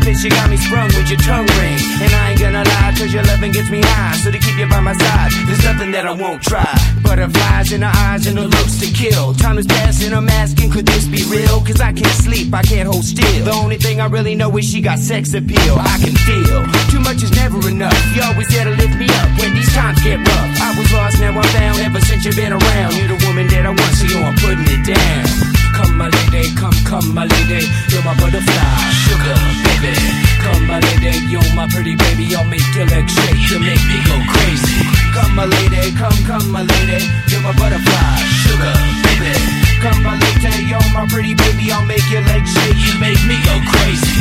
kiss, you got me sprung with your tongue ring. And I ain't gonna lie, cause your loving gets me high. So to keep you by my side, there's nothing that I won't try. Butterflies in her eyes and her looks to kill. Time is passing, I'm asking, could this be real? Cause I can't sleep, I can't hold still. The only thing I really know is she got sex appeal. I can feel, too much is never enough. You always there to lift me up when these times get rough. I was lost, now I'm found, ever since you've been around. You're the woman that I want, so yo, I'm putting it down. Come my lady, come my lady, you're my butterfly, sugar baby. Come my lady, you're my pretty baby, I'll make your legs shake, you make me go crazy. Come my lady, come my lady, you're my butterfly, sugar baby. Come my lady, you're my pretty baby, I'll make your legs shake, you make me go crazy.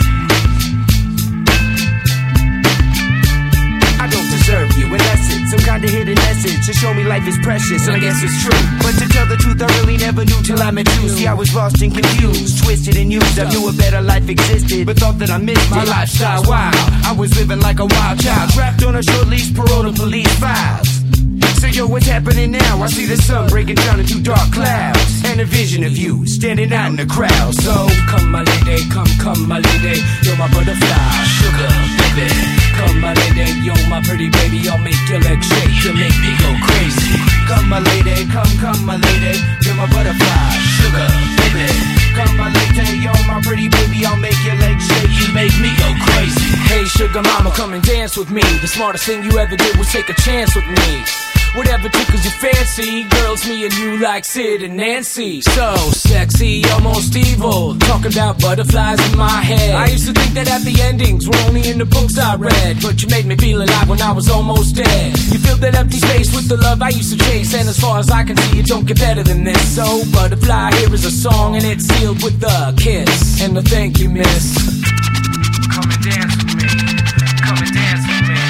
I don't deserve you, and that's it. Some kind of hidden message to show me life is precious, and I guess it's true. But to tell the truth, I really never knew till I met you. See, I was lost and confused, twisted and used. I knew a better life existed, but thought that I missed my lifestyle. Wild, I was living like a wild child, trapped on a short leash, parole to police files. So yo, what's happening now? I see the sun breaking down into dark clouds, and a vision of you standing out in the crowd. So come my lady, come my lady, you're my butterfly, sugar baby. Come my lady, you're my pretty baby, I'll make your legs shake, you make me go crazy. Come my lady, come my lady, you're my butterfly, sugar baby. Come my lady, you're my pretty baby, I'll make your legs shake, you make me go crazy. Hey sugar mama, come and dance with me. The smartest thing you ever did was take a chance with me. Whatever tickles your fancy, girls, me and you like Sid and Nancy. So sexy, almost evil, talking about butterflies in my head. I used to think that happy endings were only in the books I read, but you made me feel alive when I was almost dead. You filled that empty space with the love I used to chase, and as far as I can see, it don't get better than this. So butterfly, here is a song, and it's sealed with a kiss and a thank you, miss. Come and dance with me, come and dance with me.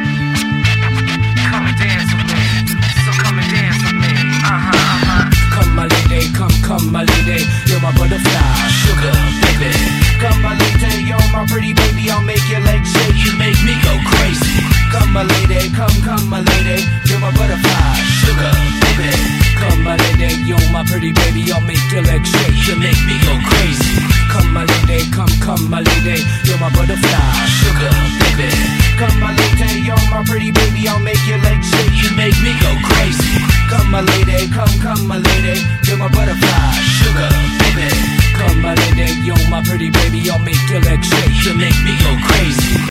Come and dance with me, so come and dance with me. Come my lady, come my lady, you're my butterfly, sugar baby. Come my lady, you're my pretty baby, I'll make your legs shake, you make me go crazy. Come my lady, come my lady, you're my butterfly, sugar baby. Come my lady, you're my pretty baby, I'll make your legs shake, you make me go crazy. Come my lady, come my lady, you're my butterfly, sugar baby. Come my lady, you're my pretty baby, I'll make your legs shake, you make me go crazy. Come my lady, come my lady, you're my butterfly, sugar baby. Come my lady, you're my pretty baby, I'll make your legs shake, you make me go